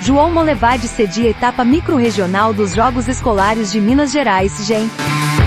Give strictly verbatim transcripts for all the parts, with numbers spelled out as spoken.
João Monlevade cedia etapa microrregional dos Jogos Escolares de Minas Gerais, G E M.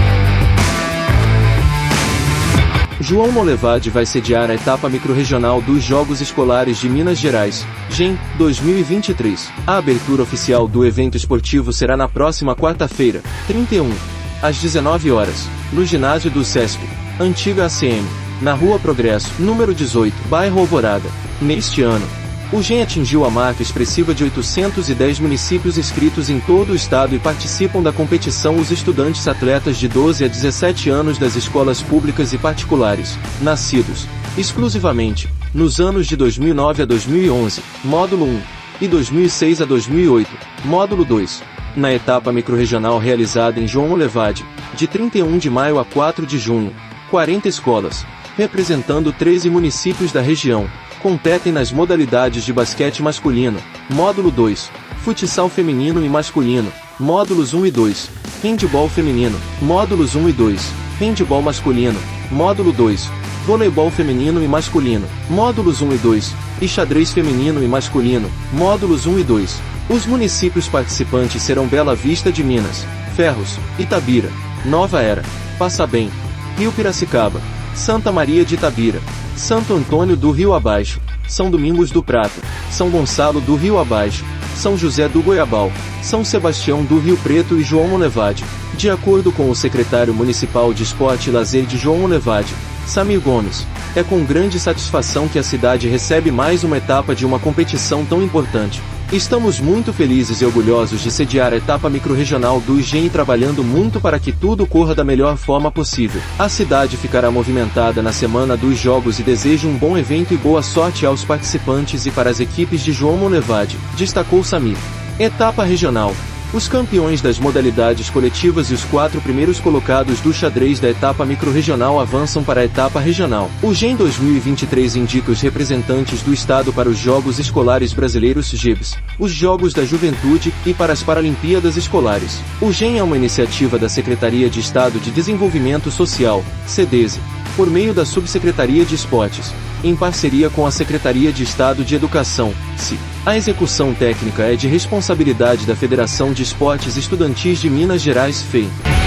João Monlevade vai sediar a etapa microrregional dos Jogos Escolares de Minas Gerais, G E M, dois mil e vinte e três. A abertura oficial do evento esportivo será na próxima quarta-feira, trinta e um, às dezenove horas, no ginásio do SESP, antiga A C M, na Rua Progresso, número dezoito, bairro Alvorada. Neste ano, o G E M atingiu a marca expressiva de oitocentos e dez municípios inscritos em todo o estado e participam da competição os estudantes atletas de doze a dezessete anos das escolas públicas e particulares, nascidos, exclusivamente, nos anos de dois mil e nove a dois mil e onze, módulo um, e dois mil e seis a dois mil e oito, módulo dois. Na etapa microrregional realizada em João Monlevade, de trinta e um de maio a quatro de junho, quarenta escolas, representando treze municípios da região, competem nas modalidades de basquete masculino, módulo dois, futsal feminino e masculino, módulos um e dois, handebol feminino, módulos um e dois, handebol masculino, módulo dois, voleibol feminino e masculino, módulos um e dois, e xadrez feminino e masculino, módulos um e dois. Os municípios participantes serão Bela Vista de Minas, Ferros, Itabira, Nova Era, Passabém, Rio Piracicaba, Santa Maria de Itabira, Santo Antônio do Rio Abaixo, São Domingos do Prata, São Gonçalo do Rio Abaixo, São José do Goiabal, São Sebastião do Rio Preto e João Monlevade. De acordo com o secretário municipal de Esporte e Lazer de João Monlevade, Samir Gomes, é com grande satisfação que a cidade recebe mais uma etapa de uma competição tão importante. Estamos muito felizes e orgulhosos de sediar a etapa microrregional do G E M, trabalhando muito para que tudo corra da melhor forma possível. A cidade ficará movimentada na semana dos Jogos e desejo um bom evento e boa sorte aos participantes e para as equipes de João Monlevade, destacou Samir. Etapa regional. Os campeões das modalidades coletivas e os quatro primeiros colocados do xadrez da etapa microrregional avançam para a etapa regional. O G E M dois mil e vinte e três indica os representantes do estado para os Jogos Escolares Brasileiros G E B S, os Jogos da Juventude e para as Paralimpíadas Escolares. O G E M é uma iniciativa da Secretaria de Estado de Desenvolvimento Social, SEDESE, por meio da Subsecretaria de Esportes, em parceria com a Secretaria de Estado de Educação, S I. A execução técnica é de responsabilidade da Federação de Esportes Estudantis de Minas Gerais, F E I.